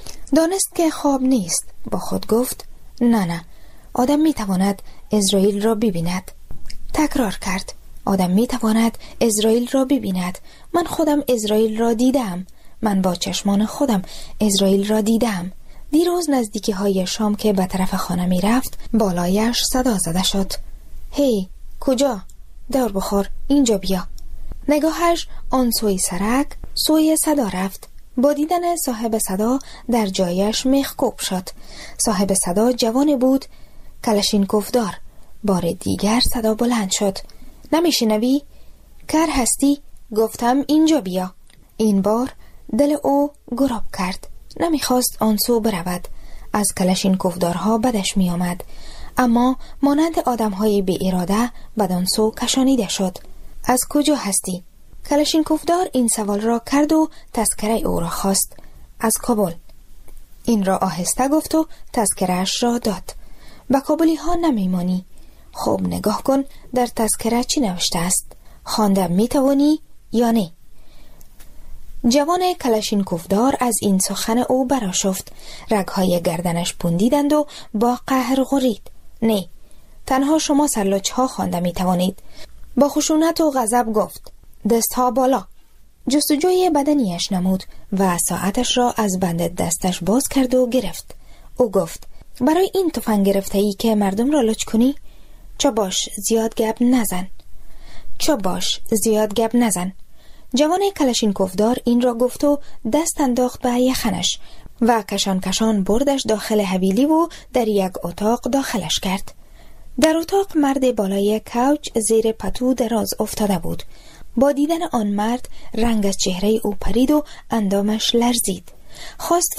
دانست که خواب نیست. با خود گفت نه، آدم میتواند اسرائیل را ببیند. تکرار کرد آدم میتواند اسرائیل را ببیند. من خودم اسرائیل را دیدم. من با چشمان خودم اسرائیل را دیدم. دیروز نزدیکی های شام که به طرف خانه می رفت بالایش صدا زده شد. هی کجا؟ دور بخور، اینجا بیا. نگاهش آن سوی سرک سوی صدا رفت. با دیدن صاحب صدا در جایش میخکوب شد. صاحب صدا جوان بود، کلاشینکوف دار. بار دیگر صدا بلند شد. نمیشنوی؟ کر هستی؟ گفتم اینجا بیا. این بار دل او گراب کرد. نمیخواست آن سو برود. از کلاشینکوف دارها بدش می آمد، اما مانند آدمهای بی اراده بدان سو کشانیده شد. از کجا هستی؟ کلاشینکوف دار این سوال را کرد و تذکره او را خواست. از کابل. این را آهسته گفت و تذکرهش را داد. به کابلی ها نمیمانی. خوب نگاه کن در تذکره چی نوشته است. خوانده می توانی یا نه؟ جوان کلاشینکوف دار از این سخن او برآشفت. رگهای گردنش پوندیدند و با قهر غرید. نه، تنها شما سرلوچ ها خوانده می توانید. با خشونت و غضب گفت. دستها بالا. جستجوی بدنیش نمود و ساعتش را از بند دستش باز کرد و گرفت. او گفت برای این تفنگ گرفته ای که مردم را لچ کنی؟ چو باش زیاد گپ نزن. چو باش زیاد گپ نزن. جوان کلاشینکوف دار این را گفت و دست انداخت به یخنش و کشان کشان بردش داخل حویلی و در یک اتاق داخلش کرد. در اتاق مرد بالای کوچ زیر پتو دراز افتاده بود. با دیدن آن مرد رنگ از چهره او پرید و اندامش لرزید. خواست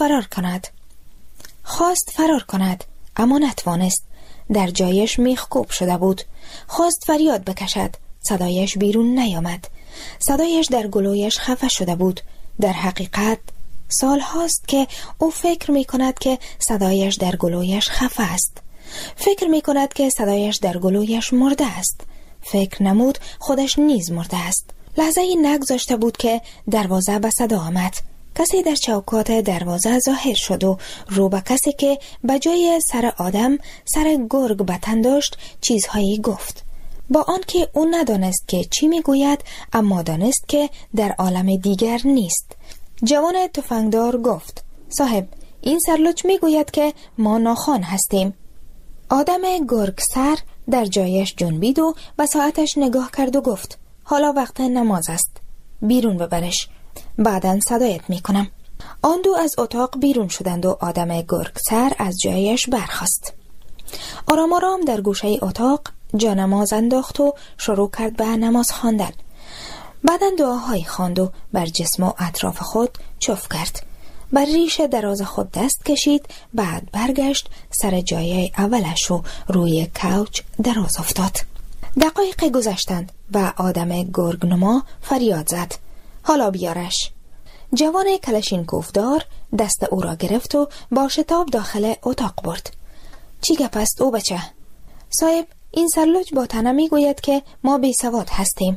فرار کند اما نتوانست. در جایش میخکوب شده بود. خواست فریاد بکشد، صدایش بیرون نیامد. صدایش در گلویش خفه شده بود. در حقیقت سال هاست که او فکر می کند که صدایش در گلویش خفه است. فکر می کند که صدایش در گلویش مرده است. فکر نمود خودش نیز مرده است. لحظه ای نگذاشته بود که دروازه به صدا آمد. کسی در چوکات دروازه ظاهر شد و رو به کسی که به جای سر آدم سر گرگ به تن داشت چیزهایی گفت. با آنکه او ندانست که چی میگوید، اما دانست که در عالم دیگر نیست. جوان تفنگدار گفت صاحب، این سرلوچ میگوید که ما ناخوان هستیم. آدم گرگ سر در جایش جنبید و به ساعتش نگاه کرد و گفت حالا وقت نماز است، بیرون ببرش، بعداً صدایت میکنم. آن دو از اتاق بیرون شدند و آدم گرگ سر از جایش برخاست. آرام آرام در گوشه اتاق جانماز انداخت و شروع کرد به نماز خواندن. بعداً دعاهایی خواند و بر جسم و اطراف خود چف کرد. بر ریش دراز خود دست کشید. بعد برگشت سر جای اولش و روی کوچ دراز افتاد. دقایق گذشتند و آدم گرگنما فریاد زد حالا بیارش. جوان کلاشینکوف دار دست او را گرفت و با شتاب داخل اتاق برد. چی گپ است او بچه؟ صاحب، این سرلوچ با تنه می گوید که ما بی سواد هستیم.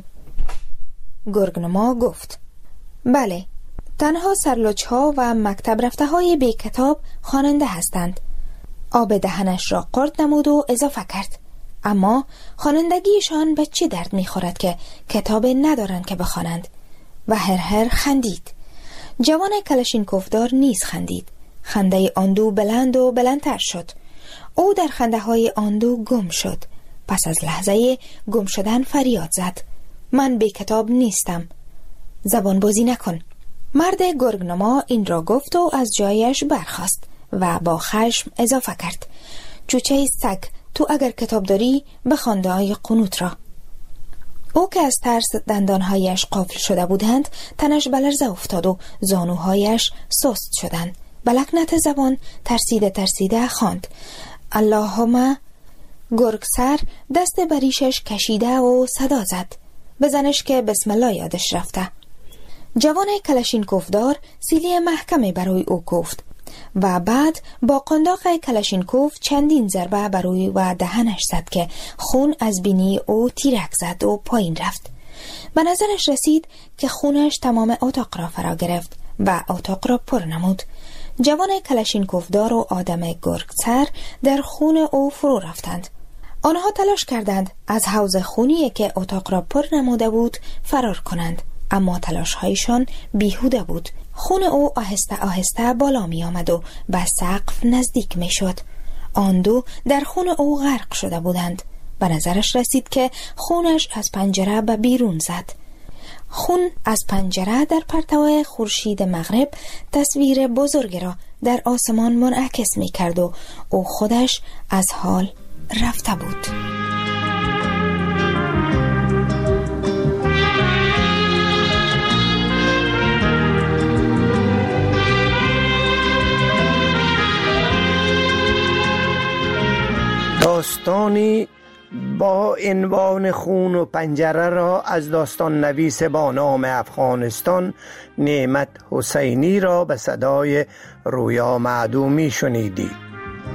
گرگنما گفت بله، تنها سرلوچ ها و مکتب رفته های بی کتاب خواننده هستند. آب دهنش را قرد نمود و اضافه کرد اما خوانندگیشان به چی درد می خورد که کتاب ندارند که بخوانند؟ و هر خندید. جوان کلاشینکوف دار نیز خندید. خنده آن دو بلند و بلندتر شد. او در خنده های آن دو گم شد. پس از لحظه گم شدن فریاد زد من بی کتاب نیستم. زبان بازی نکن. مرد گرگنما این را گفت و از جایش برخاست و با خشم اضافه کرد چوچه سگ، تو اگر کتاب داری بخوان دعای قنوت را. او که از ترس دندانهایش قفل شده بودند تنش به لرزه افتاد و زانوهایش سست شدند. به لکنت زبان ترسیده خواند اللهم. گرگ سر دست بریشش کشیده و صدا زد بزنش که بسم الله یادش رفته. جوان کلاشینکوف دار سیلی محکمی برای او کوفت و بعد با قنداق کلاشینکوف چندین ضربه برای و دهنش زد که خون از بینی او تیرک زد و پایین رفت. به نظرش رسید که خونش تمام اتاق را فرا گرفت و اتاق را پر نمود. جوان کلاشینکوف دار و آدم گرگ سر در خون او فرو رفتند. آنها تلاش کردند از حوض خونی که اتاق را پر نموده بود فرار کنند، اما تلاش‌هایشان بیهوده بود. خون او آهسته آهسته بالا می آمد و به سقف نزدیک می شد. آن دو در خون او غرق شده بودند. به نظرش رسید که خونش از پنجره به بیرون زد. خون از پنجره در پرتو خورشید مغرب تصویر بزرگی را در آسمان منعکس می کرد و او خودش از حال رفته بود. داستانی با عنوان خون و پنجره را از داستان نویس با نام افغانستان نعمت حسینی را به صدای رویا معدومی شنیدید.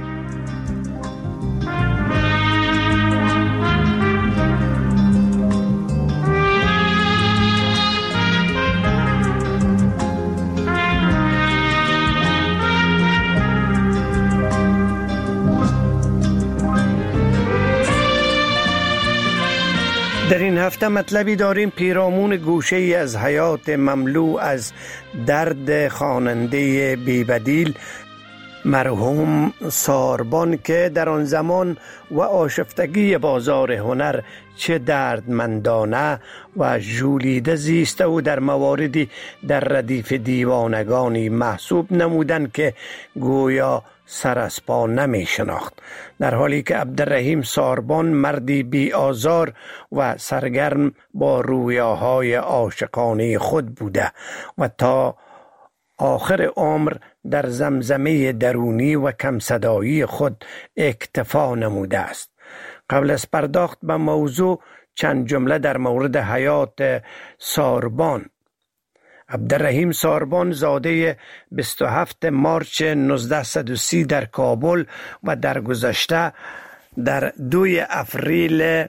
در این هفته مطلبی داریم پیرامون گوشه ای از حیات مملو از درد خواننده بی‌بدیل مرحوم ساربان که در آن زمان و آشفتگی بازار هنر چه دردمندانه و ژولیده زیسته و در مواردی در ردیف دیوانگانی محسوب نمودند که گویا سر از پا نمی شناخت، در حالی که عبدالرحیم ساربان مردی بی آزار و سرگرم با رویاهای عاشقانه خود بوده و تا آخر عمر در زمزمه درونی و کم صدایی خود اکتفا نموده است. قبل از پرداخت به موضوع چند جمله در مورد حیات ساربان. عبدالرحیم ساربان زاده 27 مارچ 1930 در کابل و در گذشته در 2 اپریل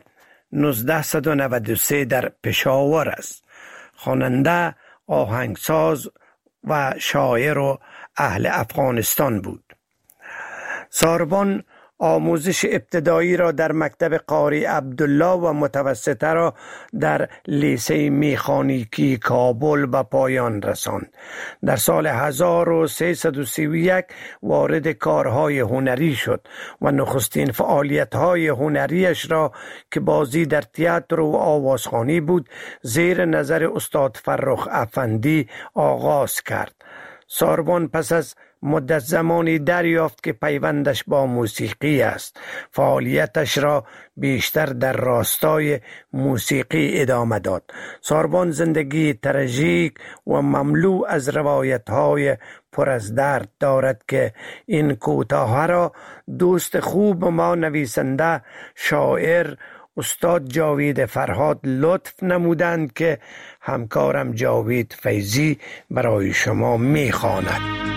1993 در پشاور است. خواننده، آهنگساز و شاعر و اهل افغانستان بود. ساربان آموزش ابتدایی را در مکتب قاری عبدالله و متوسطه را در لیسه میخانیکی کابل به پایان رساند. در سال 1331 وارد کارهای هنری شد و نخستین فعالیت‌های هنریش را که بازی در تئاتر و آوازخوانی بود زیر نظر استاد فرخ افندی آغاز کرد. ساربان پس از مدت زمانی دریافت که پیوندش با موسیقی است. فعالیتش را بیشتر در راستای موسیقی ادامه داد. ساربان زندگی تراژیک و مملو از روایت‌های پر از درد دارد که این کوتاه را دوست خوب ما نویسنده شاعر استاد جاوید فرهاد لطف نمودند که همکارم جاوید فیضی برای شما می‌خواند.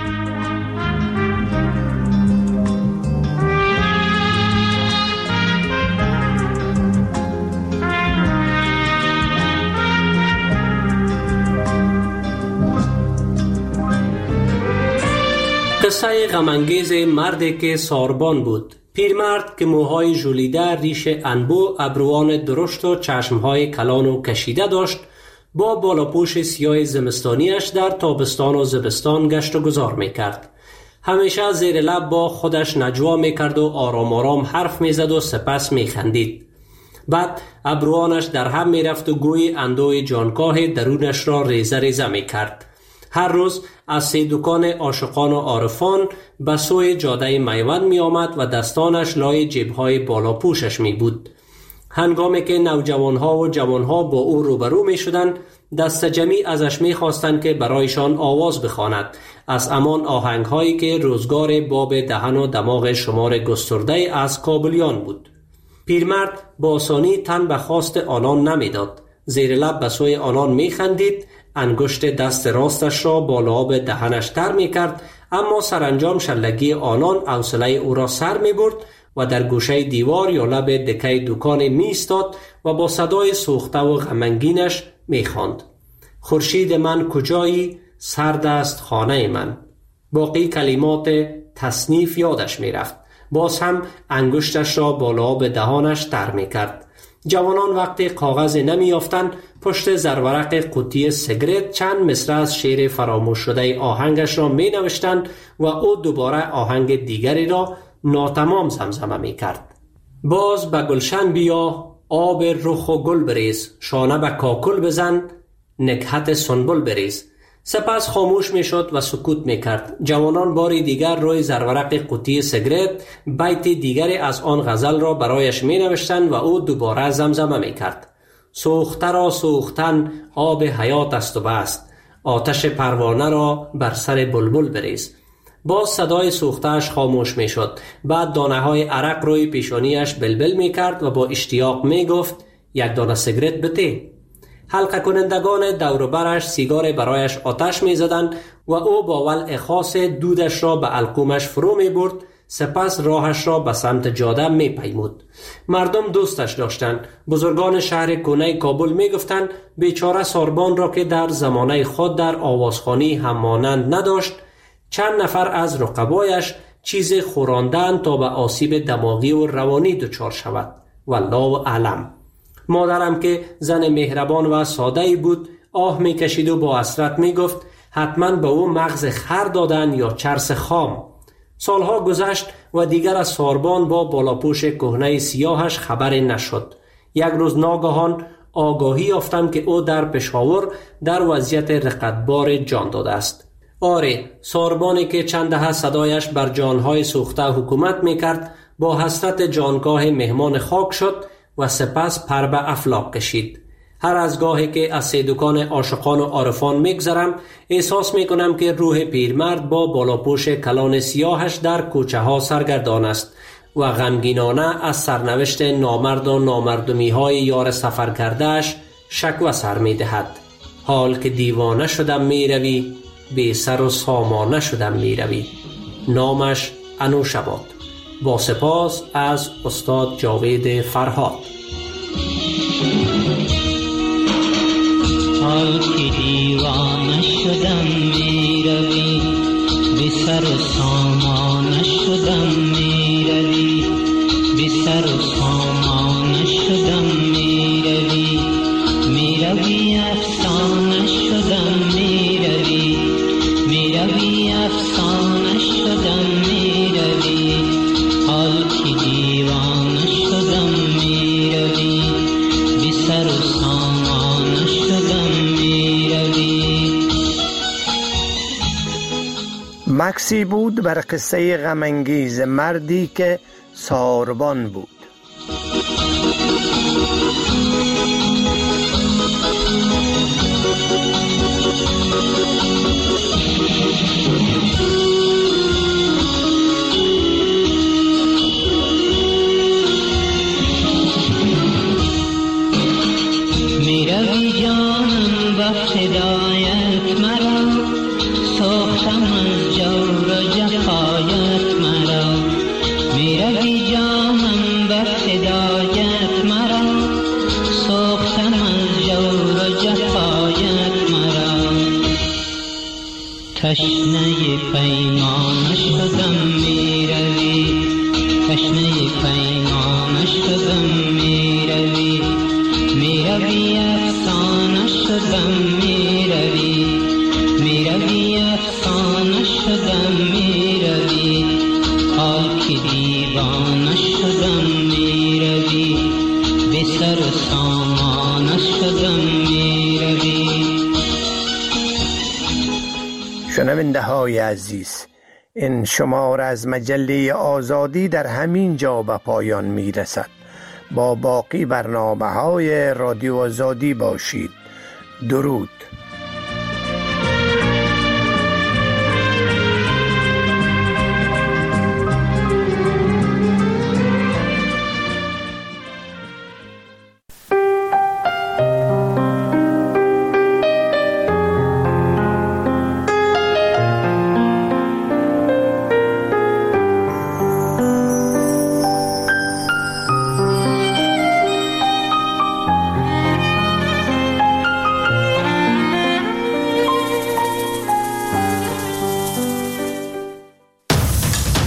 قصه غم‌انگیز مردی که ساربان بود. پیرمرد که موهای ژولیده، ریش انبو، ابروان درشت و چشمهای کلان و کشیده داشت، با بالاپوش سیاه زمستانیش در تابستان و زمستان گشت و گذار میکرد. همیشه زیر لب با خودش نجوا میکرد و آرام آرام حرف میزد و سپس میخندید. بعد ابروانش در هم میرفت و گوی اندوه جانکاه درونش را ریزه ریزه میکرد. هر روز از 3 دکان عاشقان و عارفان به سوی جاده میوند می آمد و دستانش لای جیبهای بالا پوشش می بود. هنگامی که نوجوانها و جوانها با او روبرو می شدند، دست جمعی ازش می خواستند که برایشان آواز بخواند از همان آهنگهایی که روزگار باب دهن و دماغ شمار گسترده از کابلیان بود. پیرمرد با آسانی تن به خواست آنان نمی داد. زیر لب به سوی آنان می خندید، انگشت دست راستش را بالا به دهنش تر می کرد، اما سرانجام شلگی آنان حوصله او را سر می برد و در گوشه دیوار یا لب دکه دکان می ایستاد و با صدای سوخته و غمگینش می خواند: خورشید من کجایی، سرد است خانه من. باقی کلمات تصنیف یادش می رفت. باز هم انگشتش را بالا به دهانش تر می کرد. جوانان وقتی کاغذ نمی یافتند پشت زرورق قوطی سیگرت چند مصرع از شعر فراموش شده آهنگش را می نوشتند و او دوباره آهنگ دیگری را ناتمام زمزمه می کرد. باز به گلشن بیا، آب رخ و گل بریز، شانه به کاکل بزن، نکهت سنبل بریز. سپس خاموش می شد و سکوت می کرد. جوانان باری دیگر روی زرورق قوطی سیگرت بیت دیگری از آن غزل را برایش می نوشتند و او دوباره زمزمه می کرد. سوخته را سوختن آب حیات است و بست، آتش پروانه را بر سر بلبل بریز. باز صدای سوخته‌اش خاموش می شد. بعد دانه های عرق روی پیشانیش بلبل می کرد و با اشتیاق می گفت یک دانه سیگرت بده. حلقه کنندگان دور برش سیگار برایش آتش می زدند و او با ولع خاص دودش را به القومش فرو می برد. سپس راهش را به سمت جاده می پیمود. مردم دوستش داشتند. بزرگان شهر کهنه کابل می گفتند بیچاره ساربان را که در زمانه خود در آوازخوانی هم مانند نداشت، چند نفر از رقبایش چیز خوراندند تا به آسیب دماغی و روانی دچار شود. والله اعلم. مادرم که زن مهربان و ساده‌ای بود آه می کشید و با حسرت می گفت حتما به او مغز خر دادن یا چرس خام. سالها گذشت و دیگر از ساربان با بالاپوش کهنه سیاهش خبری نشد. یک روز ناگهان آگاهی یافتم که او در پشاور در وضعیت رقتبار جان داده است. آره، ساربانی که چند دهه صدایش بر جانهای سوخته حکومت میکرد با حسرت جانگاه مهمان خاک شد و سپس پر به افلاک کشید. هر از گاهی که از دکان عاشقان و عارفان میگذرم احساس میکنم که روح پیرمرد با بالاپوش کلان سیاهش در کوچه ها سرگردان است و غمگینانه از سرنوشت نامرد و نامردمی های یار سفر کردهش شکوه سر میدهد. حال که دیوانه شدم میروی، بی سر و سامانه شدم میروی. نامش انوشباد. با سپاس از استاد جاوید فرهاد. حال که دیوانه شدم میروی، بی سر و سامانه شدم میروی، بی سر و سامانه شدم میروی، میروی افسانه شدم میروی، میروی افسانه شدم میروی. حال که دیوانه شدم میروی، بی سر و سامانه شدم میروی. مکسی بود بر قصه غمانگیز مردی که ساربان بود. میروی جانم به فدایت مرا، سوختم از جور و جفایت مرا. میروی جانم به فدایت مرا، سوختم از جور و جفایت مرا. تشنه پیمانه شدم میروی، تشنه پیمانه شدم میروی، میروی افسانه شدم میروی، میروی افسانه شدم میروی. حال که دیوانه شدم میروی، بی سر و سامانه شدم میروی. شنونده های عزیز، این شماره از مجله آزادی در همین جا به پایان می رسد. با باقی برنامه های رادیو آزادی باشید. درود.